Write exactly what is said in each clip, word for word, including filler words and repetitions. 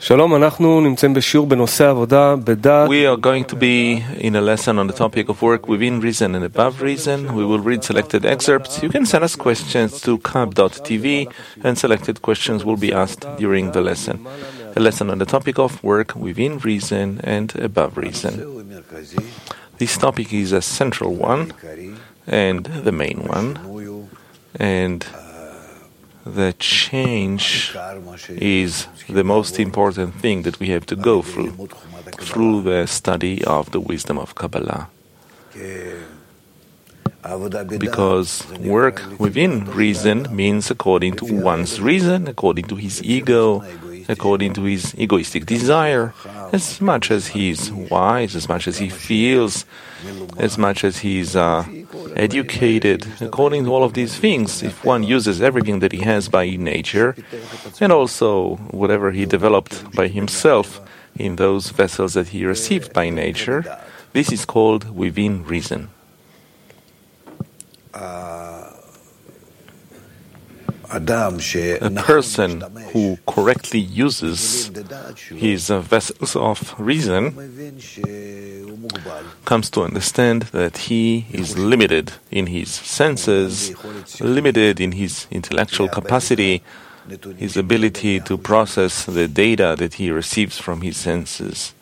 We are going to be in a lesson on the topic of work within reason and above reason. We will read selected excerpts. You can send us questions to kab dot t v, and selected questions will be asked during the lesson. A lesson on the topic of work within reason and above reason. This topic is a central one and the main one, and the change is the most important thing that we have to go through, through the study of the wisdom of Kabbalah. Because work within reason means according to one's reason, according to his ego, according to his egoistic desire, as much as he's wise, as much as he feels, as much as he's uh, educated, according to all of these things. If one uses everything that he has by nature, and also whatever he developed by himself in those vessels that he received by nature, this is called within reason. A person who correctly uses his uh, vessels of reason comes to understand that he is limited in his senses, limited in his intellectual capacity, his ability to process the data that he receives from his senses.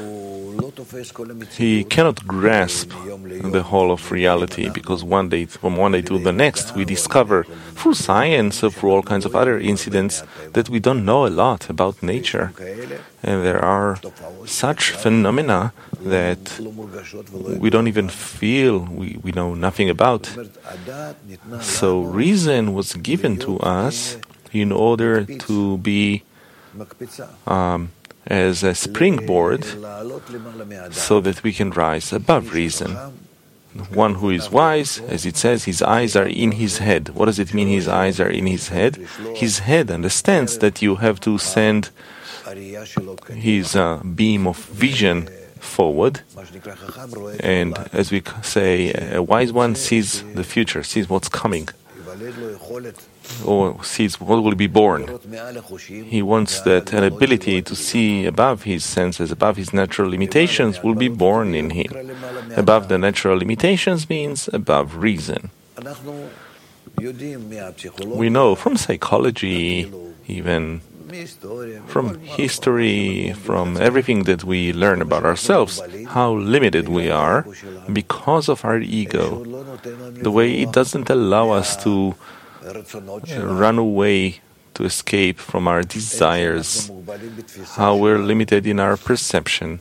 He cannot grasp the whole of reality, because one day, from one day to the next, we discover through science or through all kinds of other incidents that we don't know a lot about nature. And there are such phenomena that we don't even feel, we, we know nothing about. So reason was given to us in order to be um, as a springboard so that we can rise above reason. One who is wise, as it says, his eyes are in his head. What does it mean his eyes are in his head? His head understands that you have to send his uh, beam of vision forward. And as we say, a wise one sees the future, sees what's coming, or sees what will be born. He wants that an ability to see above his senses, above his natural limitations, will be born in him. Above the natural limitations means above reason. We know from psychology, even from history, from everything that we learn about ourselves, how limited we are because of our ego. The way it doesn't allow us to run away, to escape from our desires, how we're limited in our perception,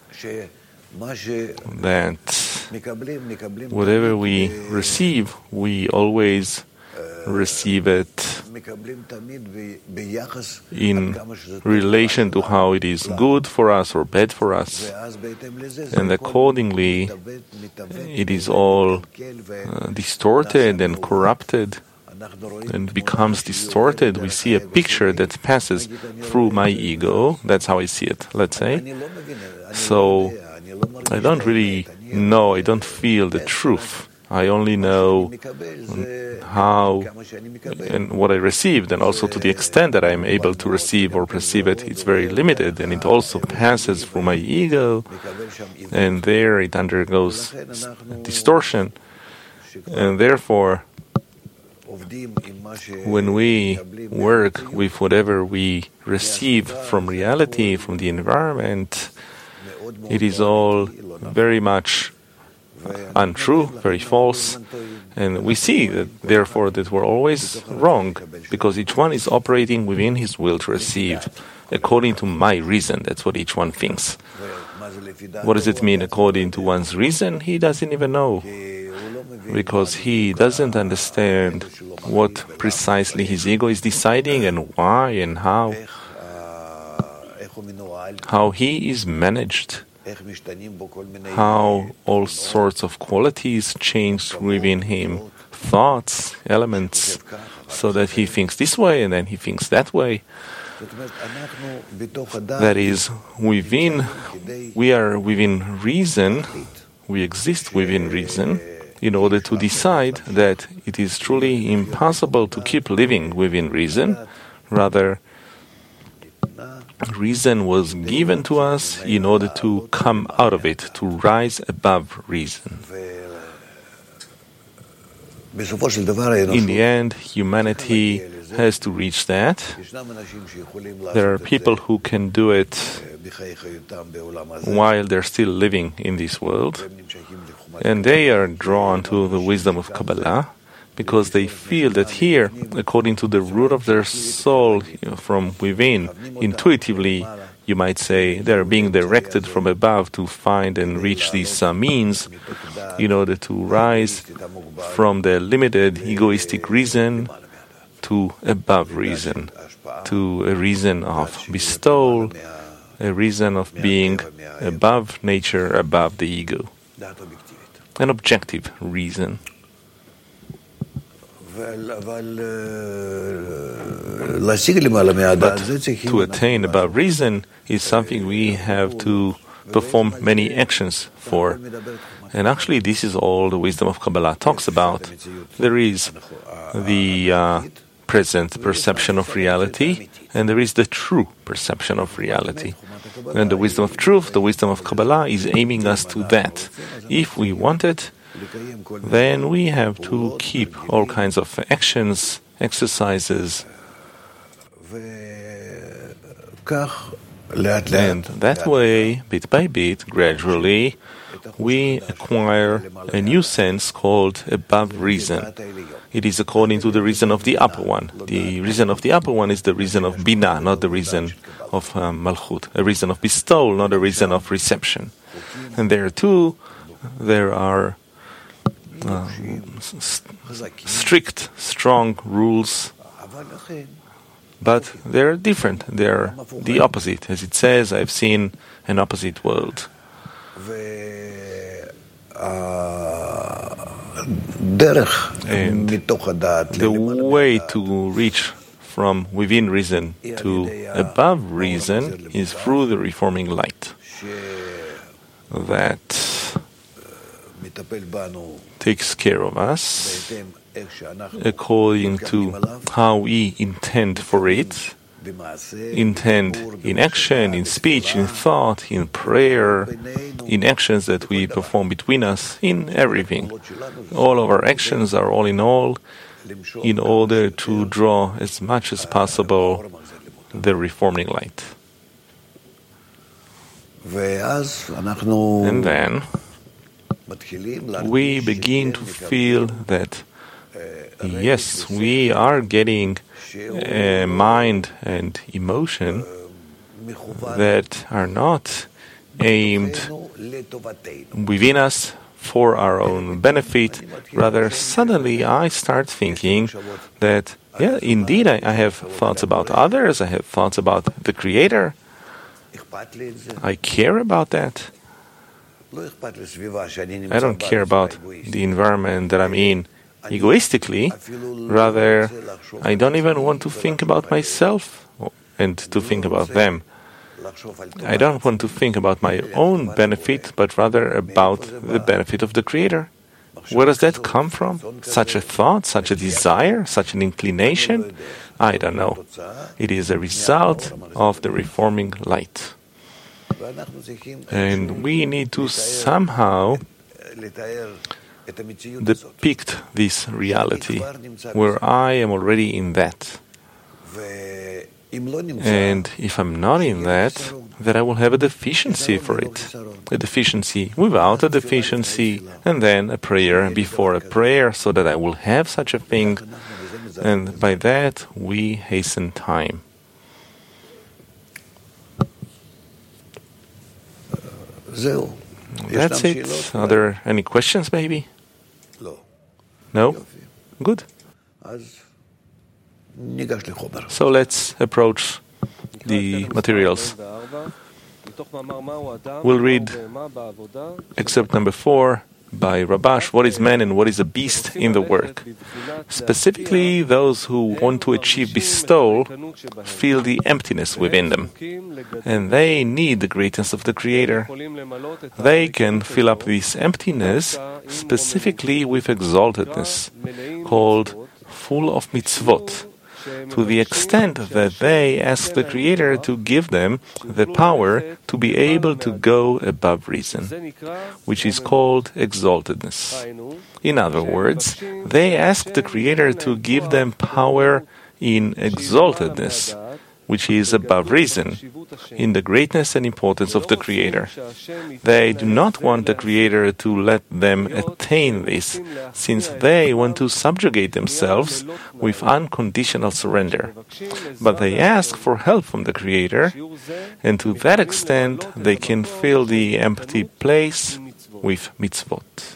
that whatever we receive, we always receive it in relation to how it is good for us or bad for us. And accordingly, it is all uh, distorted and corrupted and becomes distorted. We see a picture that passes through my ego. That's how I see it, let's say. So I don't really know, I don't feel the truth. I only know how and what I received, and also to the extent that I am able to receive or perceive it, it's very limited, and it also passes through my ego, and there it undergoes distortion. And therefore, when we work with whatever we receive from reality, from the environment, it is all very much untrue, very false, and we see that therefore that we're always wrong, because each one is operating within his will to receive according to my reason. That's what each one thinks. What does it mean according to one's reason? He doesn't even know, because he doesn't understand what precisely his ego is deciding and why and how how he is managed, how all sorts of qualities change within him, thoughts, elements, so that he thinks this way and then he thinks that way. That is, within, we are within reason, we exist within reason, in order to decide that it is truly impossible to keep living within reason. Rather, reason was given to us in order to come out of it, to rise above reason. In the end, humanity has to reach that. There are people who can do it while they're still living in this world, and they are drawn to the wisdom of Kabbalah because they feel that here, according to the root of their soul, you know, from within, intuitively, you might say, they're being directed from above to find and reach these uh, means in order to rise from the limited egoistic reason to above reason, to a reason of bestowal, a reason of being above nature, above the ego, an objective reason. But to attain above reason is something we have to perform many actions for. And actually, this is all the wisdom of Kabbalah talks about. There is the uh, present perception of reality, and there is the true perception of reality. And the wisdom of truth, the wisdom of Kabbalah, is aiming us to that. If we want it, then we have to keep all kinds of actions, exercises, and that way, bit by bit, gradually, we acquire a new sense called above reason. It is according to the reason of the upper one. The reason of the upper one is the reason of Binah, not the reason of um, Malchut, a reason of bestowal, not a reason of reception. And there too, there are uh, st- strict, strong rules, but they're different. They're the opposite. As it says, I've seen an opposite world. And the way to reach from within reason to above reason is through the reforming light that takes care of us according to how we intend for it, intend in action, in speech, in thought, in prayer, in actions that we perform between us, in everything. All of our actions are all in all in order to draw as much as possible the reforming light. And then we begin to feel that yes, we are getting a mind and emotion that are not aimed within us for our own benefit. Rather, suddenly I start thinking that, yeah, indeed, I, I have thoughts about others, I have thoughts about the Creator. I care about that. I don't care about the environment that I'm in egoistically. Rather, I don't even want to think about myself and to think about them. I don't want to think about my own benefit, but rather about the benefit of the Creator. Where does that come from? Such a thought, such a desire, such an inclination? I don't know. It is a result of the reforming light. And we need to somehow depict this reality, where I am already in that. And if I'm not in that, then I will have a deficiency for it. A deficiency without a deficiency, and then a prayer before a prayer, so that I will have such a thing. And by that, we hasten time. That's it. Are there any questions, maybe? No? Good. So let's approach the materials. We'll read excerpt number four by Rabash, What is man and what is a beast in the work? Specifically, those who want to achieve bestowal feel the emptiness within them, and they need the greatness of the Creator. They can fill up this emptiness specifically with exaltedness, called full of mitzvot, to the extent that they ask the Creator to give them the power to be able to go above reason, which is called exaltedness. In other words, they ask the Creator to give them power in exaltedness, which is above reason, in the greatness and importance of the Creator. They do not want the Creator to let them attain this, since they want to subjugate themselves with unconditional surrender. But they ask for help from the Creator, and to that extent they can fill the empty place with mitzvot.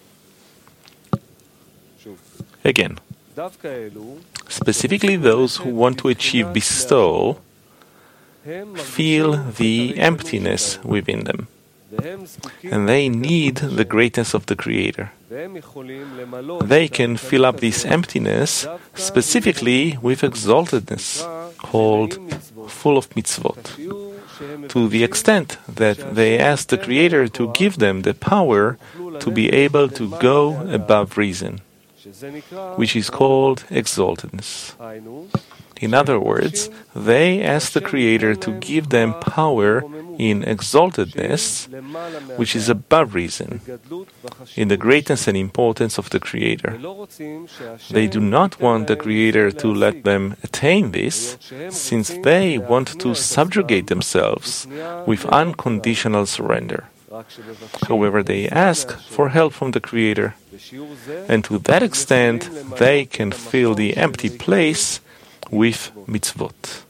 Again, specifically those who want to achieve bestowal feel the emptiness within them, and they need the greatness of the Creator. They can fill up this emptiness specifically with exaltedness, called full of mitzvot, to the extent that they ask the Creator to give them the power to be able to go above reason, which is called exaltedness. In other words, they ask the Creator to give them power in exaltedness, which is above reason, in the greatness and importance of the Creator. They do not want the Creator to let them attain this, since they want to subjugate themselves with unconditional surrender. However, they ask for help from the Creator, and to that extent they can fill the empty place with mitzvot.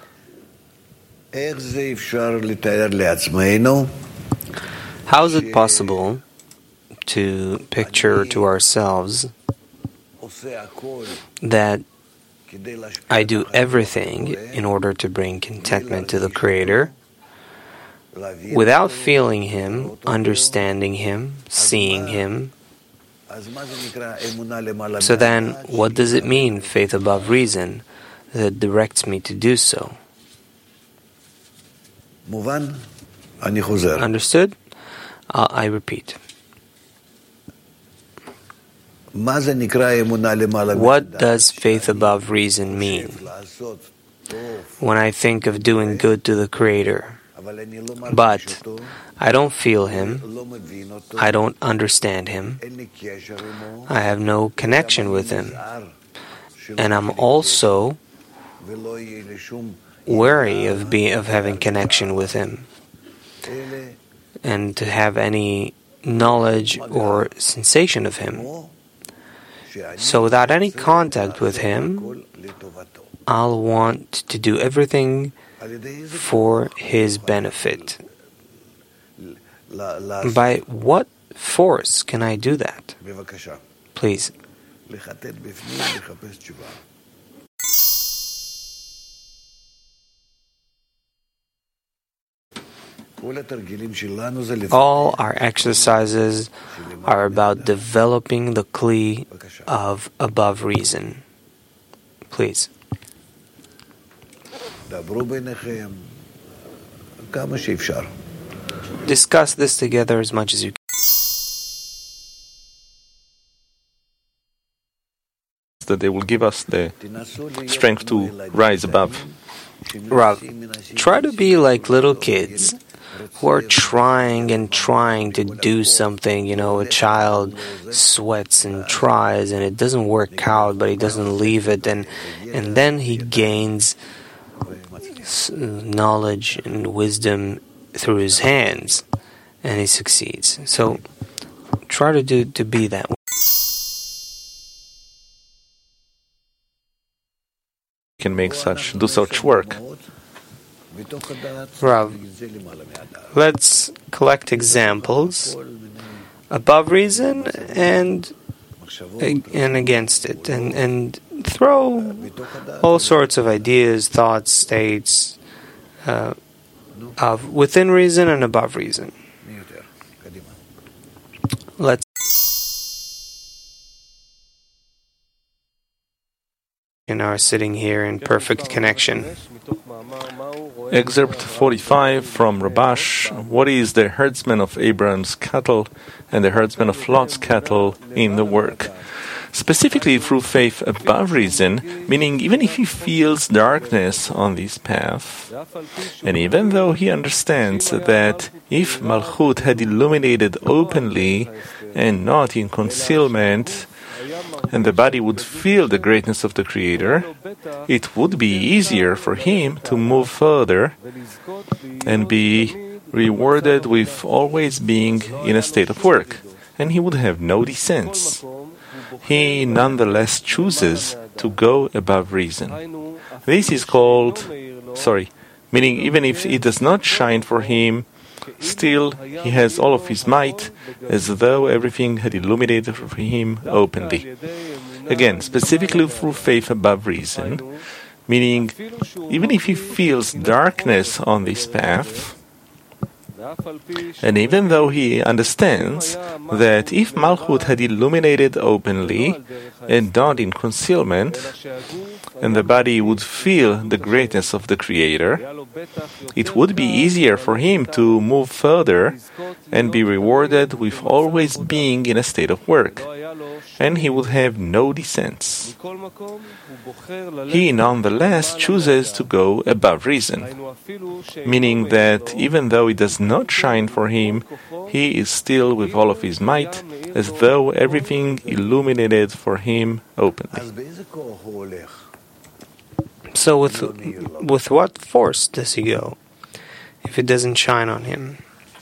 How is it possible to picture to ourselves that I do everything in order to bring contentment to the Creator, without feeling Him, understanding Him, seeing Him? So then, what does it mean, faith above reason, that directs me to do so? Understood? Uh, I repeat. What does faith above reason mean? When I think of doing good to the Creator, but I don't feel Him, I don't understand Him, I have no connection with Him, and I'm also wary of being of having connection with Him, and to have any knowledge or sensation of Him. So without any contact with Him, I'll want to do everything for His benefit. By what force can I do that? Please. All our exercises are about developing the kli of above reason. Please. Discuss this together as much as you can. That they will give us the strength to rise above. Rav, try to be like little kids who are trying and trying to do something. You know, a child sweats and tries and it doesn't work out, but he doesn't leave it, and and then he gains knowledge and wisdom through his hands, and he succeeds. So try to do to be that way. Can make such do such work. Rav, let's collect examples above reason and and against it, and and throw all sorts of ideas, thoughts, states uh, of within reason and above reason. Let's in our sitting here in perfect connection. Excerpt forty-five from Rabash. What is the herdsman of Abraham's cattle and the herdsman of Lot's cattle in the work? specifically through faith above reason, meaning even if he feels darkness on this path, and even though he understands that if Malchut had illuminated openly and not in concealment, and the body would feel the greatness of the Creator, it would be easier for him to move further and be rewarded with always being in a state of work, and he would have no descents. He nonetheless chooses to go above reason. This is called, sorry, meaning even if it does not shine for him, still he has all of his might, as though everything had illuminated for him openly. Again, specifically through faith above reason, meaning even if he feels darkness on this path, and even though he understands that if Malchut had illuminated openly and not in concealment, and the body would feel the greatness of the Creator, it would be easier for him to move further and be rewarded with always being in a state of work, and he would have no descents. He nonetheless chooses to go above reason, meaning that even though it does not shine for him, he is still with all of his might, as though everything illuminated for him openly. So with with what force does he go, if it doesn't shine on him?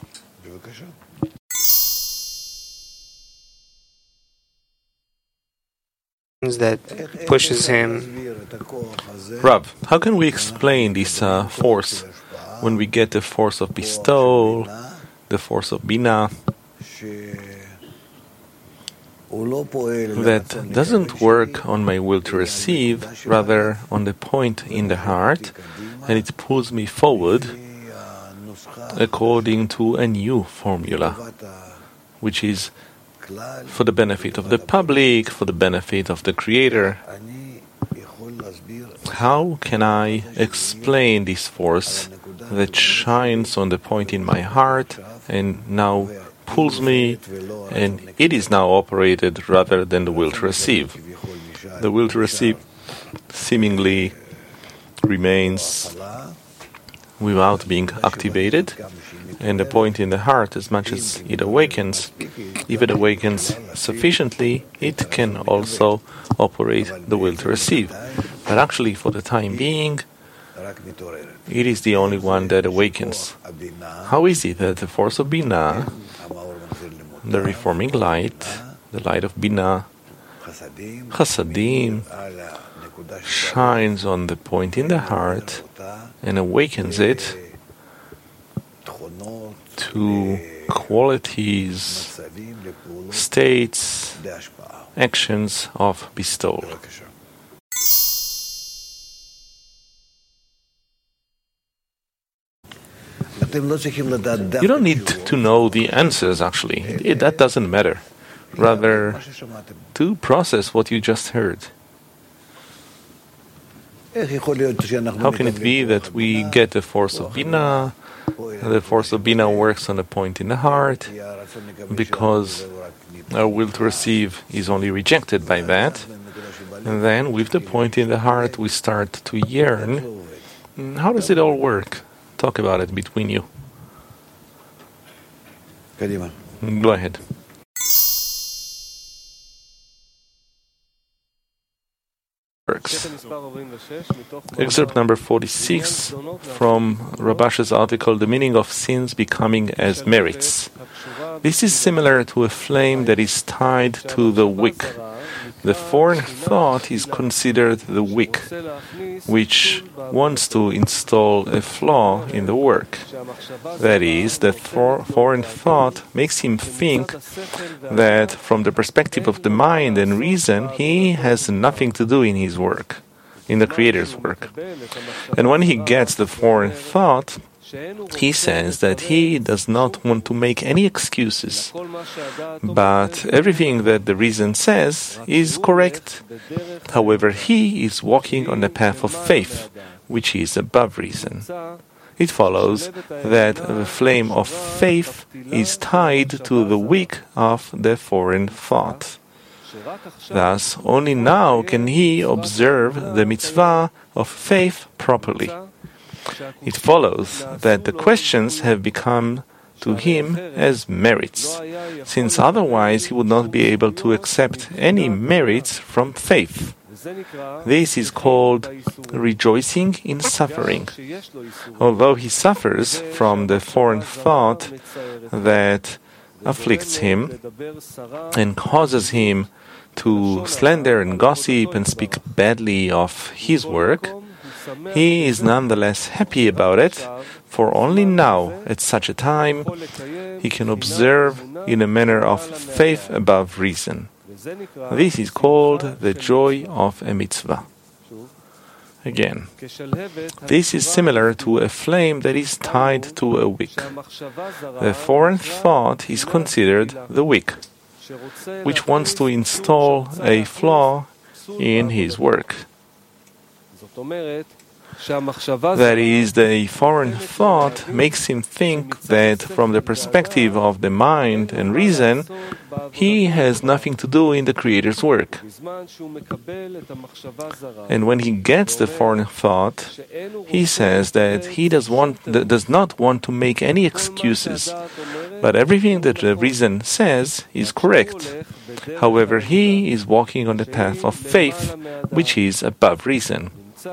That pushes him. Rav, how can we explain this uh, force when we get the force of bestowal, the force of bina, that doesn't work on my will to receive, rather on the point in the heart, and it pulls me forward according to a new formula, which is for the benefit of the public, for the benefit of the Creator? How can I explain this force that shines on the point in my heart and now pulls me, and it is now operated rather than the will to receive? The will to receive seemingly remains without being activated, and the point in the heart, as much as it awakens, if it awakens sufficiently, it can also operate the will to receive. But actually, for the time being, it is the only one that awakens. How is it that the force of Bina, the reforming light, the light of Bina, Chasadim, shines on the point in the heart and awakens it to qualities, states, actions of bestowal? You don't need to know the answers, actually. It, that doesn't matter. Rather, to process what you just heard. How can it be that we get the force of Bina? The force of Bina works on a point in the heart, because our will to receive is only rejected by that. And then, with the point in the heart, we start to yearn. How does it all work? Talk about it between you. Go ahead. Works. Excerpt number forty-six from Rabash's article, The Meaning of Sins Becoming as Merits. This is similar to a flame that is tied to the wick. The foreign thought is considered the wick, which wants to install a flaw in the work. That is, that for foreign thought makes him think that from the perspective of the mind and reason, he has nothing to do in his work, in the Creator's work. And when he gets the foreign thought, he says that he does not want to make any excuses, but everything that the reason says is correct. However, he is walking on the path of faith, which is above reason. It follows that the flame of faith is tied to the wick of the foreign thought. Thus, only now can he observe the mitzvah of faith properly. It follows that the questions have become to him as merits, since otherwise he would not be able to accept any merits from faith. This is called rejoicing in suffering. Although he suffers from the foreign thought that afflicts him and causes him to slander and gossip and speak badly of his work, he is nonetheless happy about it, for only now, at such a time, he can observe in a manner of faith above reason. This is called the joy of a mitzvah. Again, this is similar to a flame that is tied to a wick. The foreign thought is considered the wick, which wants to install a flaw in his work. That is, the foreign thought makes him think that from the perspective of the mind and reason, he has nothing to do in the Creator's work. And when he gets the foreign thought, he says that he does, want, does not want to make any excuses, but everything that the reason says is correct. However, he is walking on the path of faith, which is above reason.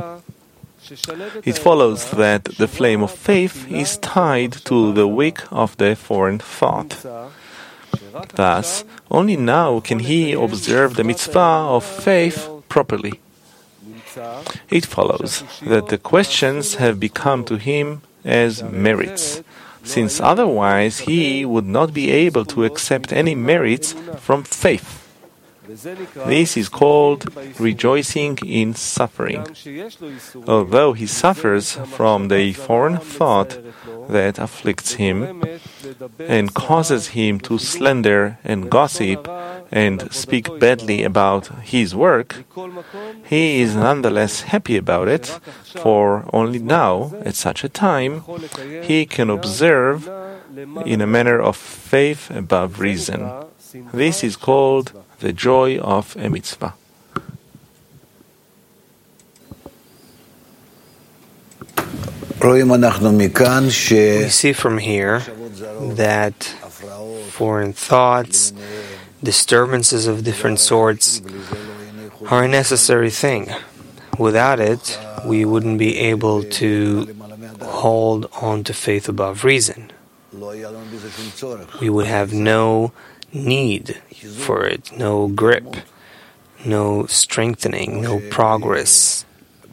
It follows that the flame of faith is tied to the wick of the foreign thought. Thus, only now can he observe the mitzvah of faith properly. It follows that the questions have become to him as merits, since otherwise he would not be able to accept any merits from faith. This is called rejoicing in suffering. Although he suffers from the foreign thought that afflicts him and causes him to slander and gossip and speak badly about his work, he is nonetheless happy about it, for only now, at such a time, he can observe in a manner of faith above reason. This is called the joy of a mitzvah. We see from here that foreign thoughts, disturbances of different sorts, are a necessary thing. Without it, we wouldn't be able to hold on to faith above reason. We would have no need for it, no grip, no strengthening, no progress.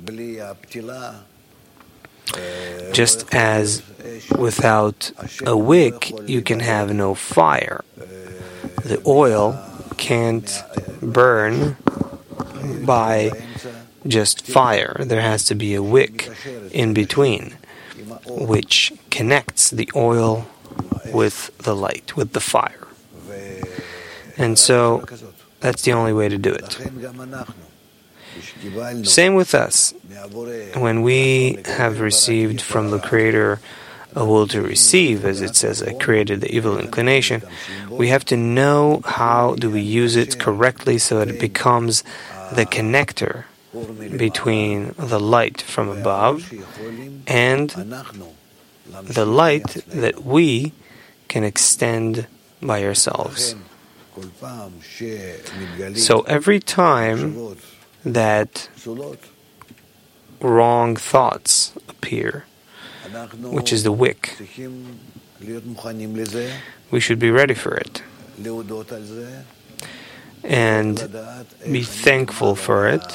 Just as without a wick you can have no fire, the oil can't burn by just fire. There has to be a wick in between, which connects the oil with the light, with the fire. And so, that's the only way to do it. Same with us. When we have received from the Creator a will to receive, as it says, I created the evil inclination, we have to know how do we use it correctly so that it becomes the connector between the light from above and the light that we can extend by ourselves. So every time that wrong thoughts appear, which is the wick, we should be ready for it and be thankful for it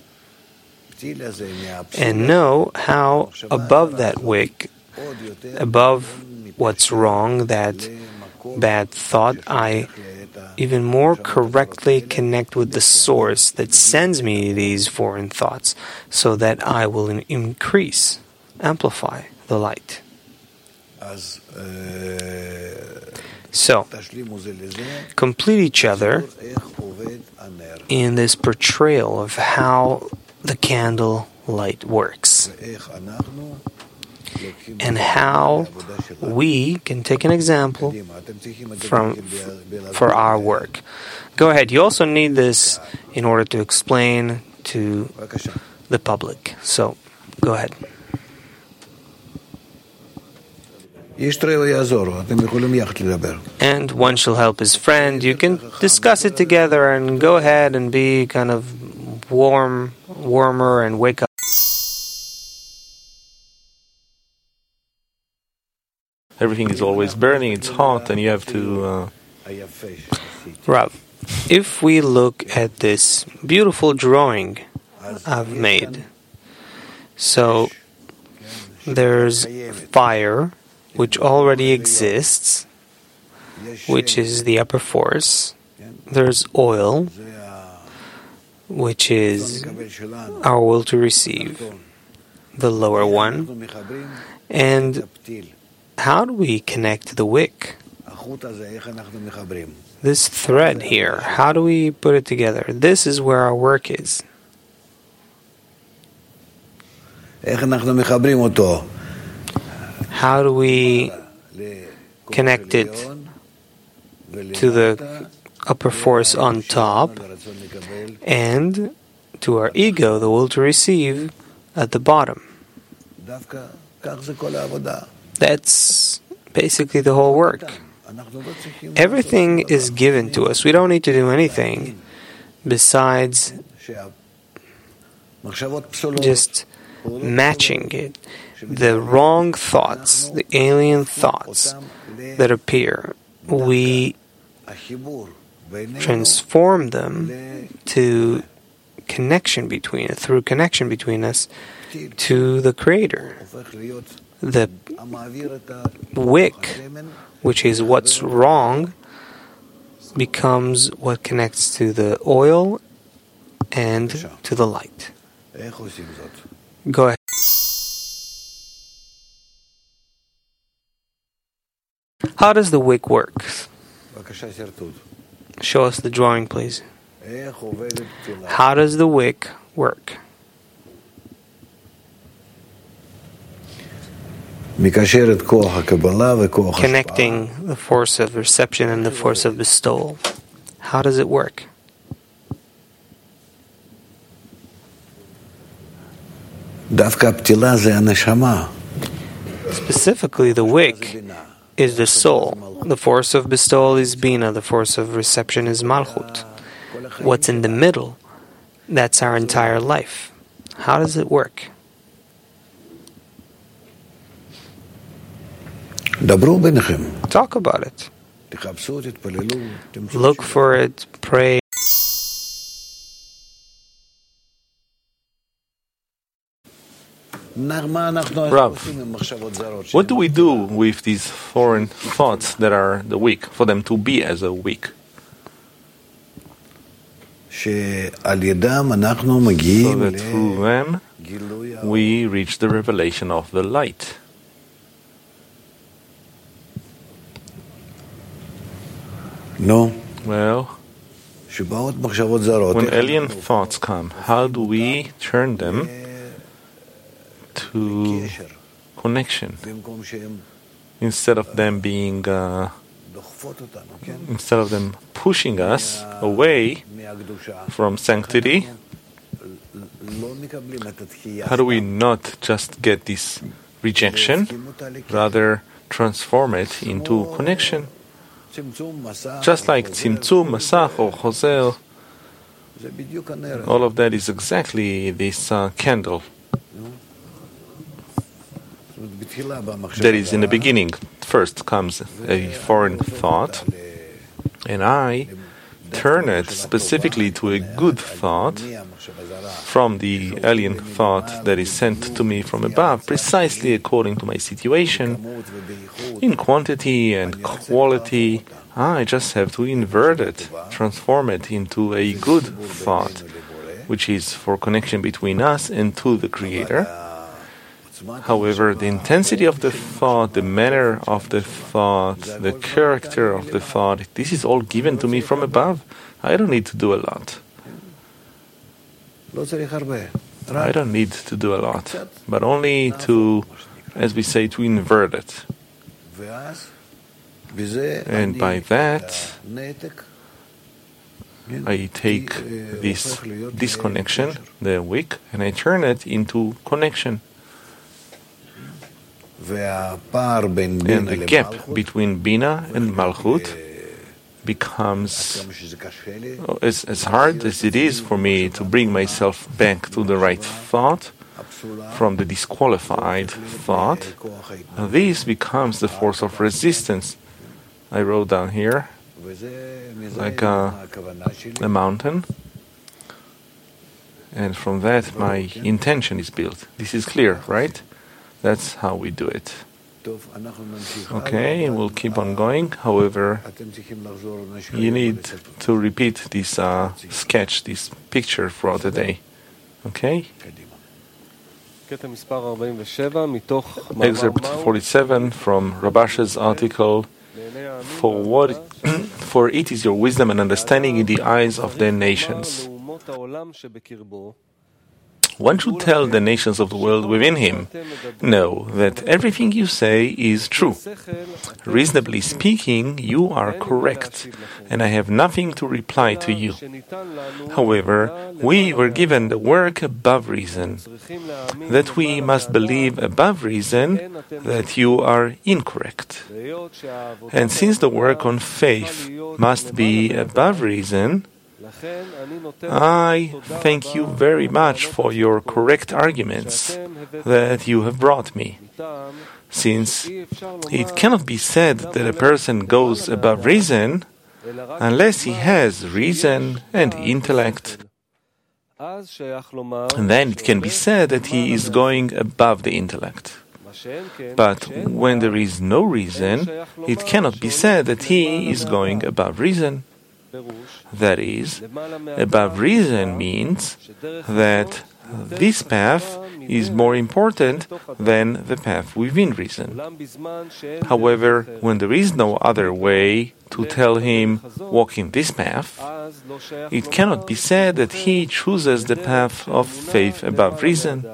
and know how above that wick, above what's wrong, that bad thought, I even more correctly connect with the source that sends me these foreign thoughts, so that I will increase, amplify the light. So, complete each other in this portrayal of how the candle light works. and how we can take an example from for our work. Go ahead. You also need this in order to explain to the public. So, go ahead. And one shall help his friend. You can discuss it together and go ahead and be kind of warm, warmer and wake up. Everything is always burning, it's hot, and you have to... Uh... Rav, if we look at this beautiful drawing I've made, so there's fire, which already exists, which is the upper force. There's oil, which is our will to receive, the lower one. And how do we connect the wick? This thread here, how do we put it together? This is where our work is. How do we connect it to the upper force on top and to our ego, the will to receive, at the bottom? That's basically the whole work. Everything is given to us. We don't need to do anything besides just matching it. The wrong thoughts, the alien thoughts that appear, we transform them to connection between us, through connection between us to the Creator. The wick, which is what's wrong, becomes what connects to the oil and to the light. Go ahead. How does the wick work? Show us the drawing, please. How does the wick work? Connecting the force of reception and the force of bestowal. How does it work? Specifically, the wick is the soul. The force of bestowal is Bina. The force of reception is Malchut. What's in the middle, that's our entire life. How does it work? Talk about it. Look for it, pray. Rav, what do we do with these foreign thoughts that are the weak, for them to be as a weak? So that through them we reach the revelation of the light. No. Well, when alien thoughts come, how do we turn them to connection instead of them being uh, instead of them pushing us away from sanctity? How do we not just get this rejection, rather transform it into connection? Just like Tzimtzum, Masach, or Chozel, all of that is exactly this uh, candle. That is, in the beginning, first comes a foreign thought, and I turn it specifically to a good thought from the alien thought that is sent to me from above, precisely according to my situation, in quantity and quality. I just have to invert it, transform it into a good thought, which is for connection between us and to the Creator. However, the intensity of the thought, the manner of the thought, the character of the thought, this is all given to me from above. I don't need to do a lot. I don't need to do a lot, but only to as we say, to invert it. And by that, I take this disconnection, the wick, and I turn it into connection. And the gap between Bina and Malchut becomes, as, as hard as it is for me to bring myself back to the right thought, from the disqualified thought, this becomes the force of resistance. I wrote down here, like a, a mountain, and from that my intention is built. This is clear, right? That's how we do it. Okay, we'll keep on going. However, you need to repeat this uh, sketch, this picture throughout the day. Okay? Excerpt forty-seven from Rabash's article, For what, for it is your wisdom and understanding in the eyes of the nations. One should tell the nations of the world within him, know that everything you say is true. Reasonably speaking, you are correct, and I have nothing to reply to you. However, we were given the work above reason, that we must believe above reason that you are incorrect. And since the work on faith must be above reason, I thank you very much for your correct arguments that you have brought me, since it cannot be said that a person goes above reason unless he has reason and intellect. And then it can be said that he is going above the intellect. But when there is no reason, it cannot be said that he is going above reason. That is, above reason means that this path is more important than the path within reason. However, when there is no other way to tell him, walk in this path, it cannot be said that he chooses the path of faith above reason.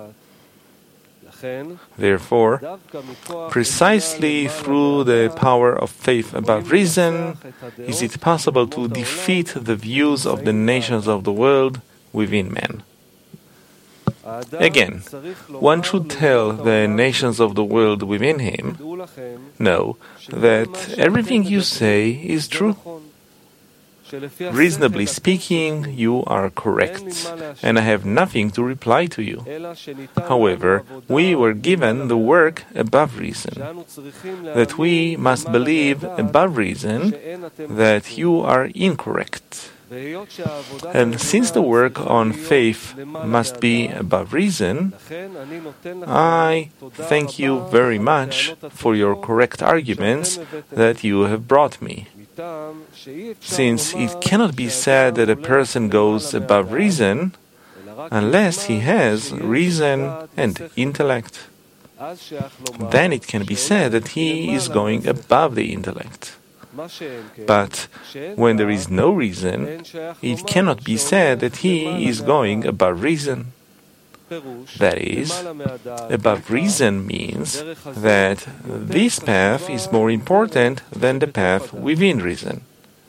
Therefore, precisely through the power of faith above reason, is it possible to defeat the views of the nations of the world within man. Again, one should tell the nations of the world within him, know that everything you say is true. Reasonably speaking, you are correct, and I have nothing to reply to you. However, we were given the work above reason, that we must believe above reason that you are incorrect. And since the work on faith must be above reason, I thank you very much for your correct arguments that you have brought me. Since it cannot be said that a person goes above reason unless he has reason and intellect. Then it can be said that he is going above the intellect. But when there is no reason, it cannot be said that he is going above reason. That is, above reason means that this path is more important than the path within reason.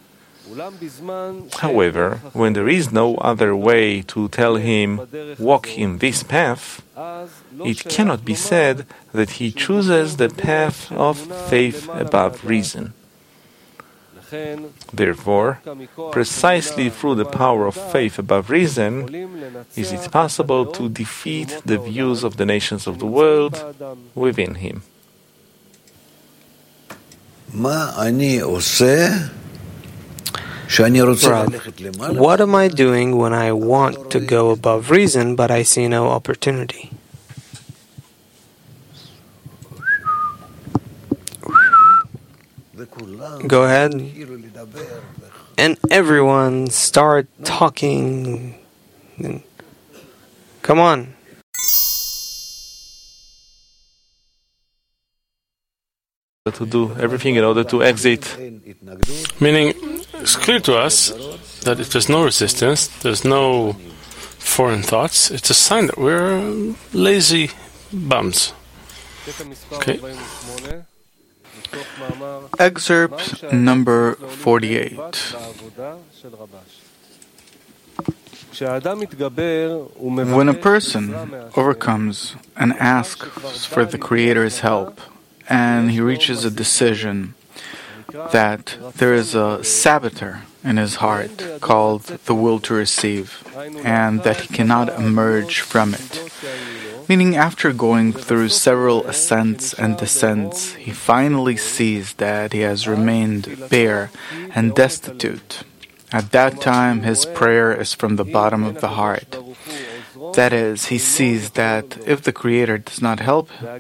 However, when there is no other way to tell him, walk in this path, it cannot be said that he chooses the path of faith above reason. Therefore, precisely through the power of faith above reason, is it possible to defeat the views of the nations of the world within him. Rav, what am I doing when I want to go above reason, but I see no opportunity? Go ahead, and everyone start talking. Come on. To do everything in order to exit. Meaning, it's clear to us that if there's no resistance, there's no foreign thoughts, it's a sign that we're lazy bums. Okay. Excerpt number forty-eight. When a person overcomes and asks for the Creator's help, and he reaches a decision that there is a saboteur in his heart called the will to receive, and that he cannot emerge from it, meaning after going through several ascents and descents, he finally sees that he has remained bare and destitute. At that time, his prayer is from the bottom of the heart. That is, he sees that if the Creator does not help him,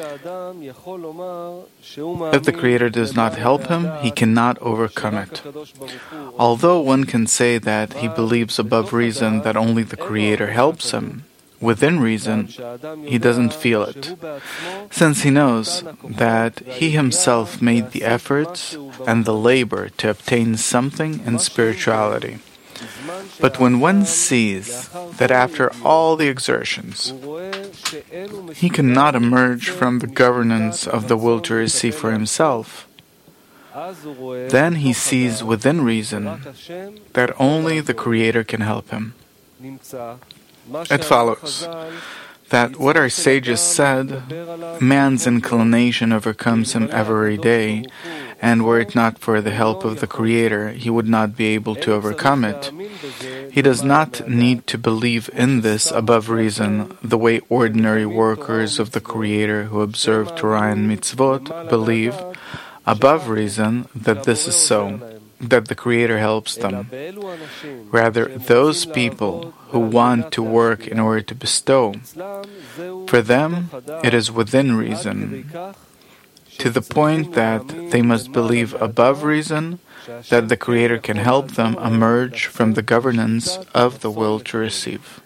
if the Creator does not help him, he cannot overcome it. Although one can say that he believes above reason that only the Creator helps him, within reason, he doesn't feel it, since he knows that he himself made the efforts and the labor to obtain something in spirituality. But when one sees that after all the exertions, he cannot emerge from the governance of the will to receive for himself, then he sees within reason that only the Creator can help him. It follows that what our sages said, man's inclination overcomes him every day, and were it not for the help of the Creator, he would not be able to overcome it. He does not need to believe in this above reason, the way ordinary workers of the Creator who observe Torah and mitzvot believe, above reason, that this is so, that the Creator helps them. Rather, those people who want to work in order to bestow, for them it is within reason, to the point that they must believe above reason that the Creator can help them emerge from the governance of the will to receive.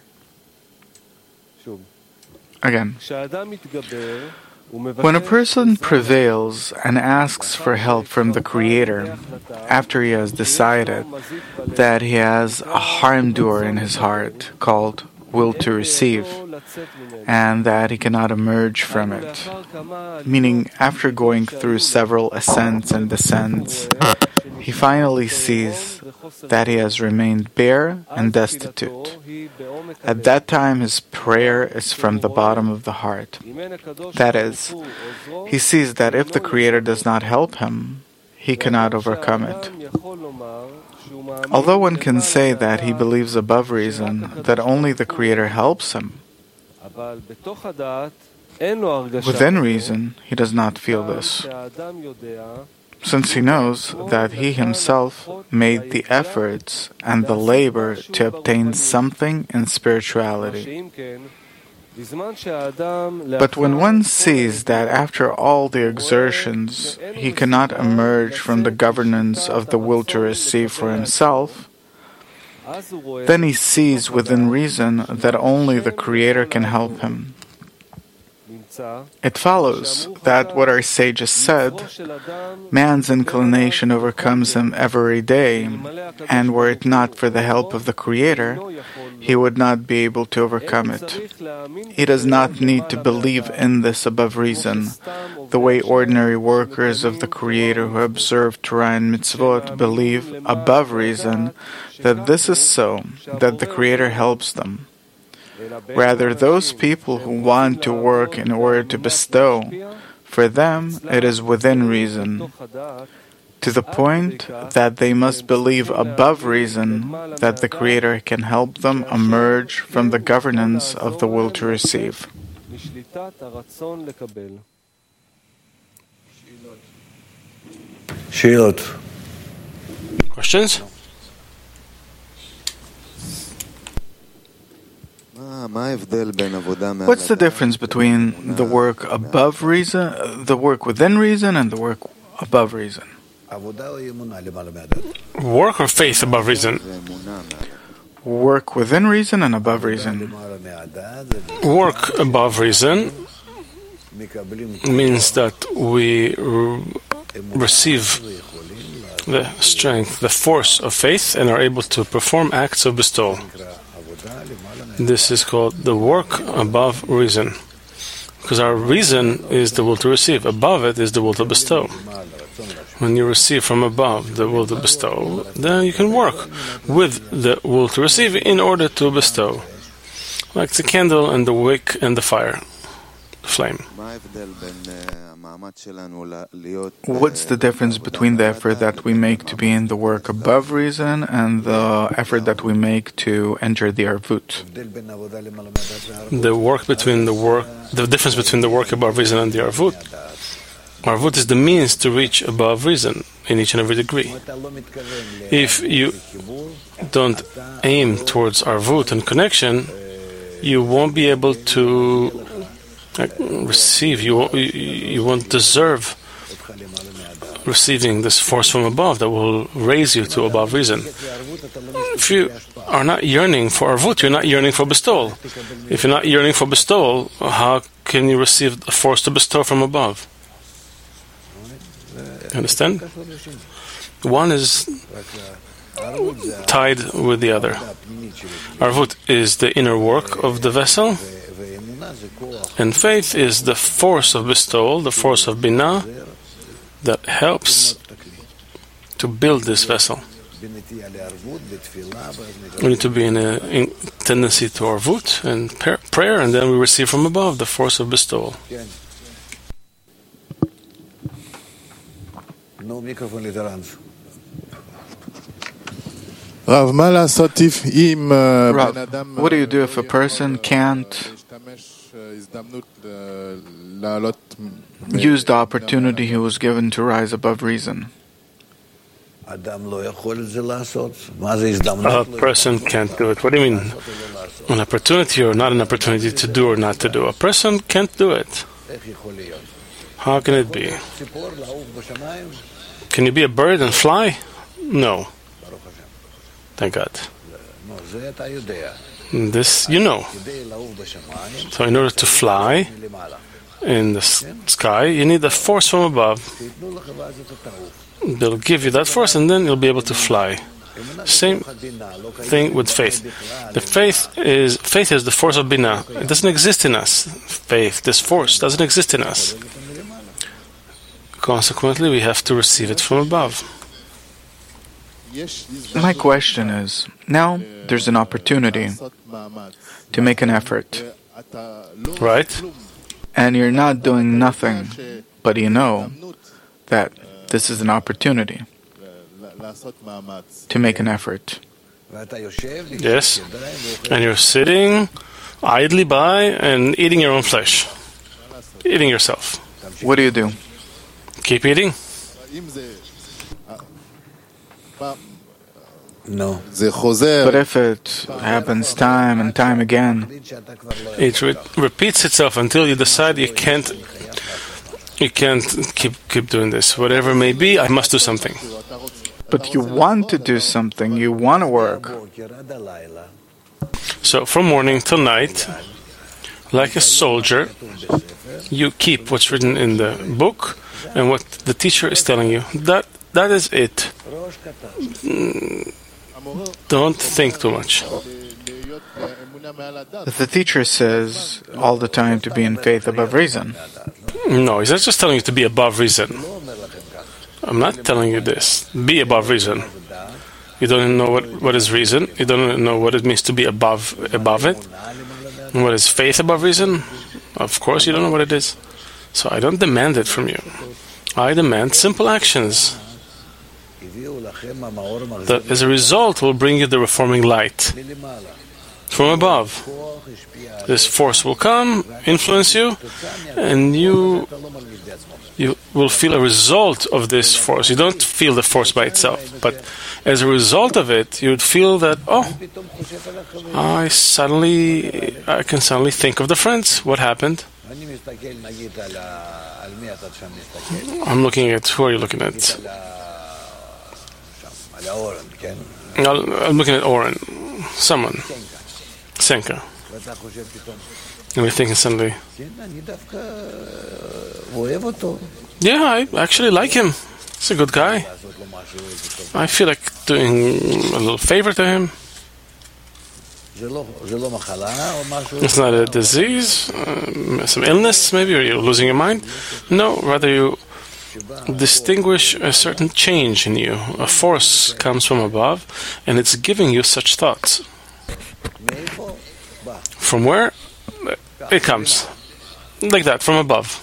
Again, when a person prevails and asks for help from the Creator, after he has decided that he has a harm doer in his heart called will to receive, and that he cannot emerge from it, meaning after going through several ascents and descents, he finally sees that he has remained bare and destitute. At that time, his prayer is from the bottom of the heart. That is, he sees that if the Creator does not help him, he cannot overcome it. Although one can say that he believes above reason that only the Creator helps him, within reason, he does not feel this, since he knows that he himself made the efforts and the labor to obtain something in spirituality. But when one sees that after all the exertions he cannot emerge from the governance of the will to receive for himself, then he sees within reason that only the Creator can help him. It follows that what our sages said, man's inclination overcomes him every day, and were it not for the help of the Creator, he would not be able to overcome it. He does not need to believe in this above reason, the way ordinary workers of the Creator who observe Torah and mitzvot believe above reason that this is so, that the Creator helps them. Rather, those people who want to work in order to bestow, for them it is within reason, to the point that they must believe above reason that the Creator can help them emerge from the governance of the will to receive. Questions? What's the difference between the work above reason, the work within reason, and the work above reason? Work or faith above reason? Work within reason and above reason. Work above reason means that we re- receive the strength, the force of faith, and are able to perform acts of bestowal. This is called the work above reason. Because our reason is the will to receive. Above it is the will to bestow. When you receive from above the will to bestow, then you can work with the will to receive in order to bestow. Like the candle and the wick and the fire, the flame. What's the difference between the effort that we make to be in the work above reason and the effort that we make to enter the arvut? The work between the work, the difference between the work above reason and the arvut. Arvut is the means to reach above reason in each and every degree. If you don't aim towards arvut and connection, you won't be able to receive. You you won't deserve receiving this force from above that will raise you to above reason. If you are not yearning for arvut, you're not yearning for bestowal. If you're not yearning for bestowal, how can you receive a force to bestow from above? Understand? One is tied with the other. Arvut is the inner work of the vessel, and faith is the force of bestowal, the force of binah, that helps to build this vessel. We need to be in a in tendency to arvut and prayer, and then we receive from above the force of bestowal. No microphone literans. Rav, what do you do if a person can't use the opportunity he was given to rise above reason? A person can't do it. What do you mean? An opportunity or not an opportunity to do or not to do? A person can't do it. How can it be? Can you be a bird and fly? No. Thank God. This you know. So in order to fly in the sky, you need a force from above. They'll give you that force and then you'll be able to fly. Same thing with faith. The faith is faith is the force of binah. It doesn't exist in us. Faith, this force, doesn't exist in us. Consequently, we have to receive it from above. My question is, now there's an opportunity to make an effort. Right? And you're not doing nothing, but you know that this is an opportunity to make an effort. Yes. And you're sitting idly by and eating your own flesh. Eating yourself. What do you do? Keep eating. No. But if it happens time and time again, it re- repeats itself until you decide you can't you can't keep keep doing this. Whatever it may be, I must do something. But you want to do something, you want to work. So from morning till night, like a soldier, you keep what's written in the book and what the teacher is telling you. That that is it. Don't think too much. The teacher says all the time to be in faith above reason. No, he's not just telling you to be above reason. I'm not telling you this. Be above reason. You don't know what, what is reason. You don't know what it means to be above above it. And what is faith above reason? Of course you don't know what it is. So I don't demand it from you. I demand simple actions that as a result will bring you the reforming light from above. This force will come, influence you, and you you will feel a result of this force. You don't feel the force by itself, but as a result of it, you would feel that, oh, I suddenly, I can suddenly think of the friends. What happened? I'm looking at, who are you looking at? I'm looking at Oren, someone, Senka. And we're thinking suddenly, yeah, I actually like him. He's a good guy. I feel like doing a little favor to him. It's not a disease, uh, some illness maybe, or you're losing your mind. No, rather you distinguish a certain change in you. A force comes from above, and it's giving you such thoughts. From where? It comes. Like that, from above.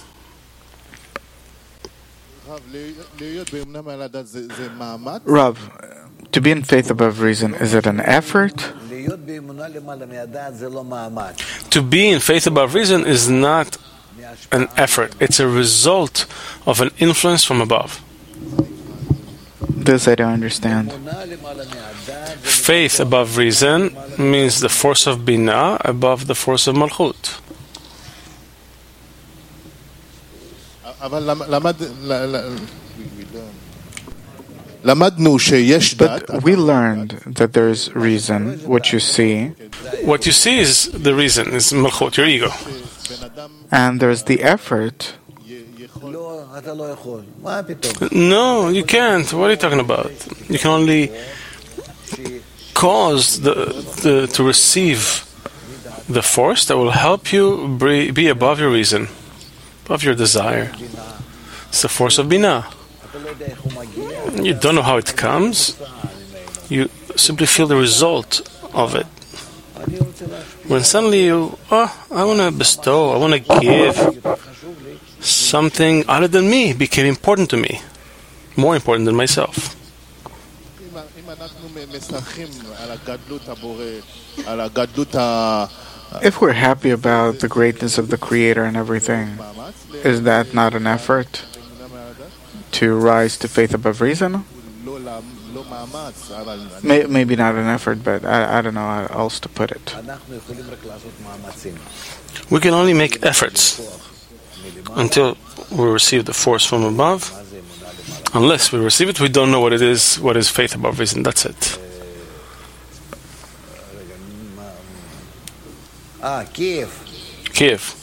Rav, to be in faith above reason, is it an effort? To be in faith above reason is not an effort. It's a result of an influence from above. This I don't understand. Faith above reason means the force of Binah above the force of Malchut. But we learned that there is reason, what you see. What you see is the reason, is Malchut, your ego. And there's the effort. No, you can't. What are you talking about? You can only cause the, the to receive the force that will help you be above your reason, above your desire. It's the force of Binah. You don't know how it comes. You simply feel the result of it. When suddenly you, oh, I want to bestow, I want to give, something other than me became important to me, more important than myself. If we're happy about the greatness of the Creator and everything, is that not an effort to rise to faith above reason? Maybe not an effort, but I, I don't know how else to put it. We can only make efforts until we receive the force from above. Unless we receive it, we don't know what it is, what is faith above reason. That's it. Ah, Kiev. Kiev.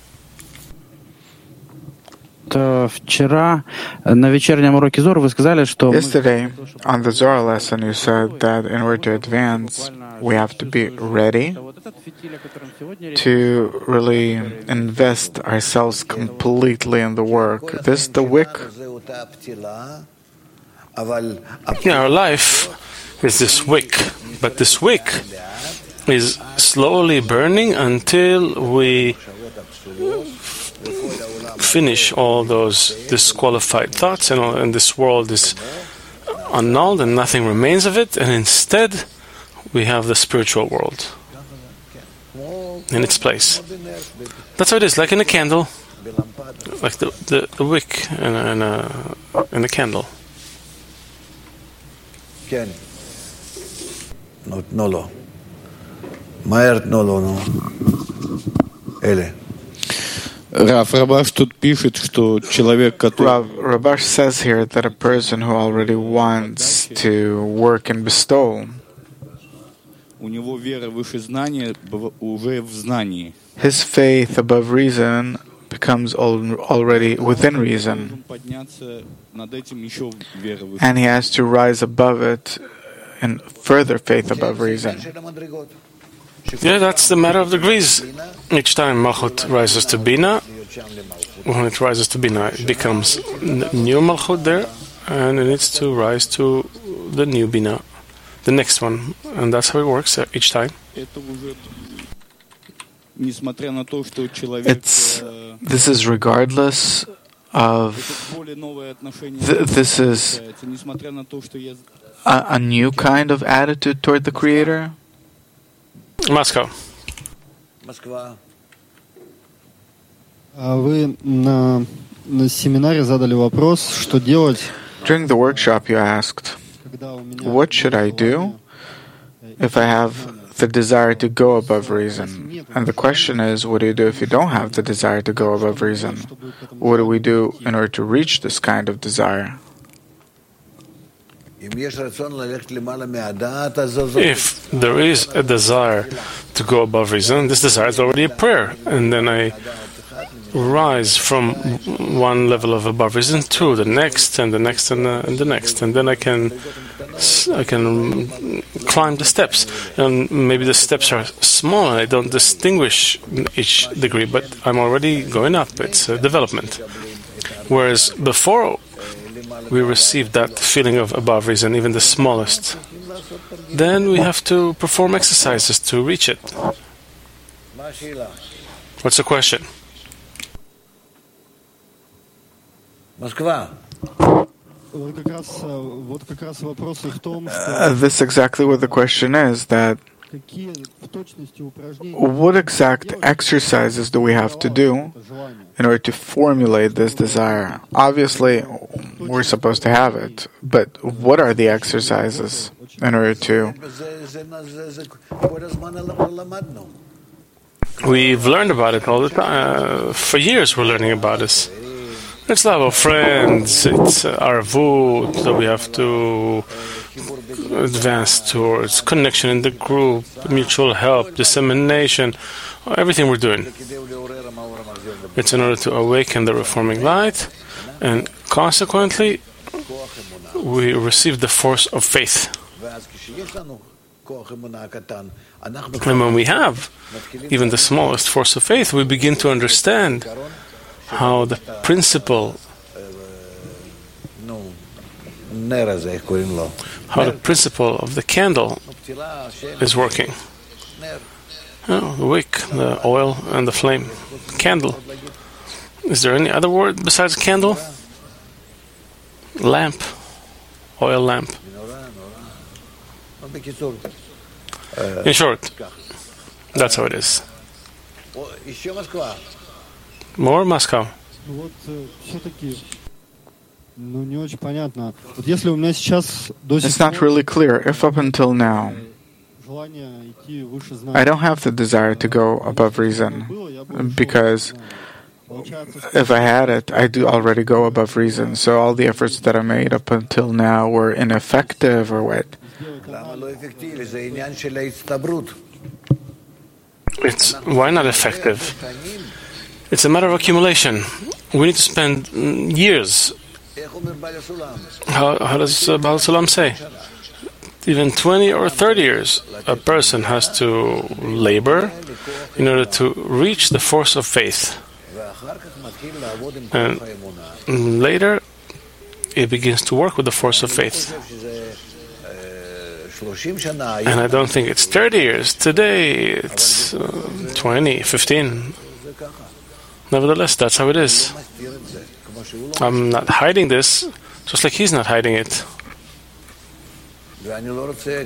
Вчера на вечернем уроке Зора вы сказали, что Yesterday, on the Zohar lesson, you said that in order to advance, we have to be ready to really invest ourselves completely in the work. This is the wick. Yeah, our life is this wick, but this wick is slowly burning until we finish all those disqualified thoughts, and, all, and this world is annulled and nothing remains of it, and instead we have the spiritual world in its place. That's how it is, like in a candle, like the, the, the wick in a, in, a, in a candle. כן. תנו לו. מהר תנו לו, נו. אלה. Rav Rabash тут пишет, что человек, который... Rav Rabash says here that a person who already wants to work and bestow, у него вера выше знания уже в знании. His faith above reason becomes al- already within reason, and he has to rise above it in further faith above reason. Yeah, that's the matter of degrees. Each time Malchut rises to Bina, when it rises to Bina, it becomes n- new Malchut there, and it needs to rise to the new Bina, the next one. And that's how it works uh, each time. It's, this is regardless of, th- this is a, a new kind of attitude toward the Creator. Moscow. Вы на, на семинаре задали вопрос, что делать. During the workshop, you asked, what should I do if I have the desire to go above reason? And the question is, what do you do if you don't have the desire to go above reason? What do we do in order to reach this kind of desire? If there is a desire to go above reason, this desire is already a prayer, and then I rise from one level of above reason to the next, and the next, and the, and the next, and then I can I can climb the steps, and maybe the steps are small and I don't distinguish each degree, but I'm already going up. It's a development. Whereas before we receive that feeling of above reason, even the smallest, then we have to perform exercises to reach it. What's the question? Moskva. Uh, this is exactly what the question is, that what exact exercises do we have to do in order to formulate this desire? Obviously, we're supposed to have it, but what are the exercises in order to... We've learned about it all the time. Uh, for years we're learning about this. It's love of friends, it's our arvut that we have to advance towards, connection in the group, mutual help, dissemination, everything we're doing. It's in order to awaken the reforming light, and consequently, we receive the force of faith. And when we have even the smallest force of faith, we begin to understand how the principle how the principle of the candle is working. Oh, the wick, the oil, and the flame. Candle. Is there any other word besides candle? Lamp. Oil lamp. In short, that's how it is. More Moscow. It's not really clear. If up until now I don't have the desire to go above reason, because if I had it, I do already go above reason. So all the efforts that I made up until now were ineffective, or what? It's why not effective? It's a matter of accumulation. We need to spend years. How, how does uh, Baal Sulam say? Even twenty or thirty years, a person has to labor in order to reach the force of faith. And later, it begins to work with the force of faith. And I don't think it's thirty years. Today, it's uh, twenty, fifteen. Nevertheless, that's how it is. I'm not hiding this, just like he's not hiding it. And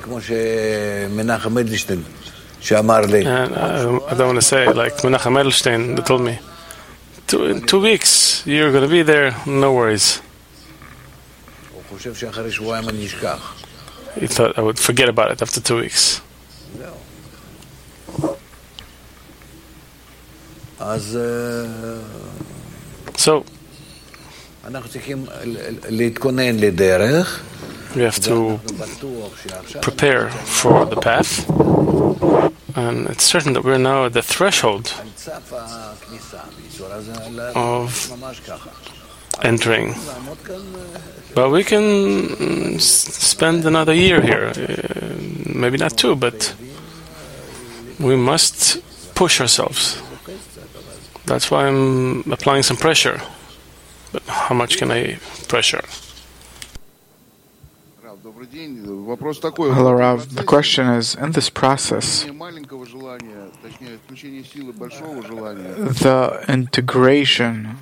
I, I don't want to say like Menachem Edelstein that told me, two, in two weeks you're going to be there, no worries. He thought I would forget about it after two weeks. So, we have to prepare for the path, and it's certain that we're now at the threshold of entering. But we can spend another year here, uh, maybe not two, but we must push ourselves. That's why I'm applying some pressure. But how much can I pressure? Hello, Rav. The question is, in this process, the integration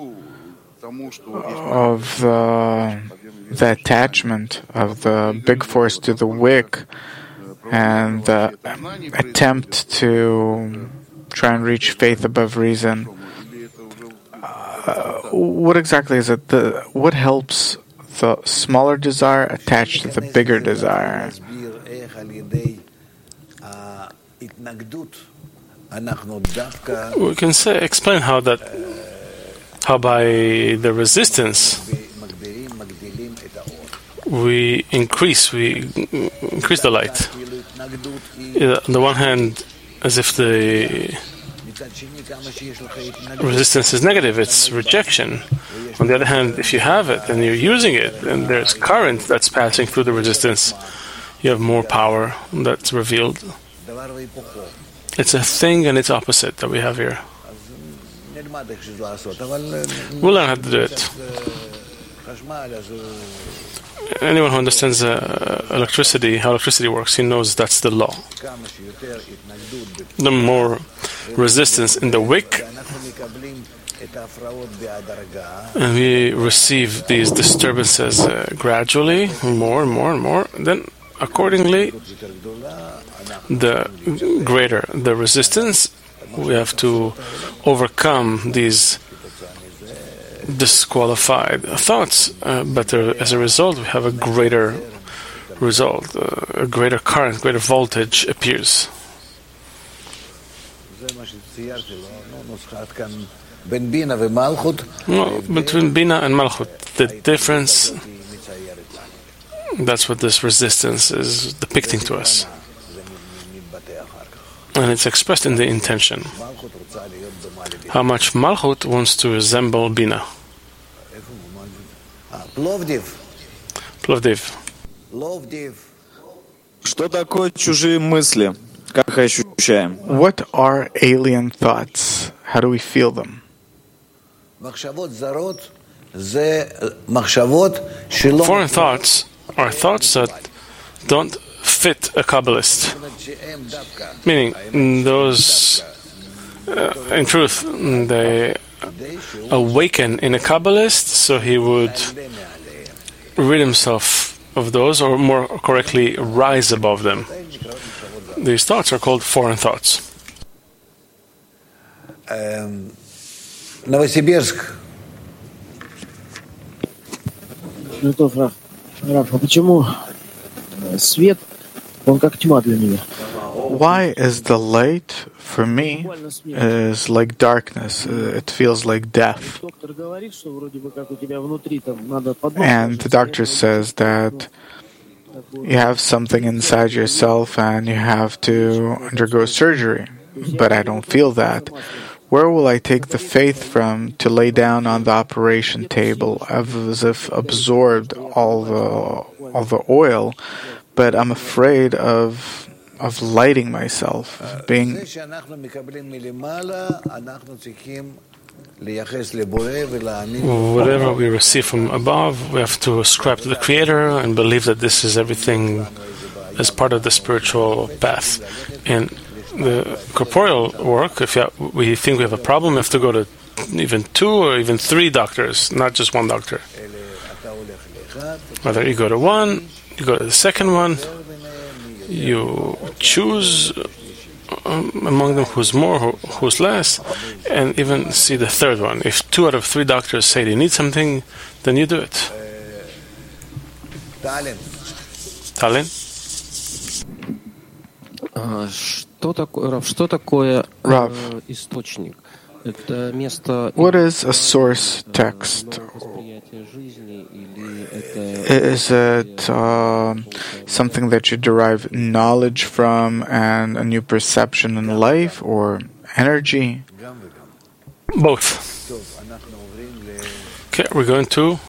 of the, the attachment of the big force to the wick and the attempt to try and reach faith above reason, uh, what exactly is it? The, what helps the smaller desire attached to the bigger desire? We can say, explain how that, how by the resistance we increase, we increase the light. On the one hand, as if the resistance is negative, it's rejection. On the other hand, if you have it and you're using it, and there's current that's passing through the resistance, you have more power that's revealed. It's a thing and its opposite that we have here. We'll learn how to do it. Anyone who understands uh, electricity, how electricity works, he knows that's the law. The more resistance in the wick, and we receive these disturbances uh, gradually, more and more and more, then accordingly, the greater the resistance, we have to overcome these disqualified thoughts, uh, but uh, as a result, we have a greater result, uh, a greater current, greater voltage appears. No, between Bina and Malchut, the difference, that's what this resistance is depicting to us. And it's expressed in the intention. How much Malchut wants to resemble Bina. Plovdiv. Что такое чужие мысли? Как их ощущаем? What are alien thoughts? How do we feel them? Foreign thoughts are thoughts that don't fit a Kabbalist. Meaning, those, uh, in truth, they awaken in a Kabbalist, so he would rid himself of those, or more correctly, rise above them. These thoughts are called foreign thoughts. Um, Novosibirsk. Раф, а почему свет, он как тьма для меня? Why is the light, for me, is like darkness? Uh, It feels like death. And the doctor says that you have something inside yourself and you have to undergo surgery. But I don't feel that. Where will I take the faith from to lay down on the operation table as if absorbed all the all the oil? But I'm afraid of of lighting myself, of being. Whatever we receive from above, we have to ascribe to the Creator and believe that this is everything as part of the spiritual path. In the corporeal work, if you have, we think we have a problem, we have to go to even two or even three doctors, not just one doctor. Whether you go to one, you go to the second one, you choose um, among them who's more, who, who's less, and even see the third one. If two out of three doctors say they need something, then you do it. Tallinn? Что такое, Рав, что такое Rav, источник? Это место. What is a source text? Is it uh, something that you derive knowledge from and a new perception in life, or energy? Both. Okay, we're going to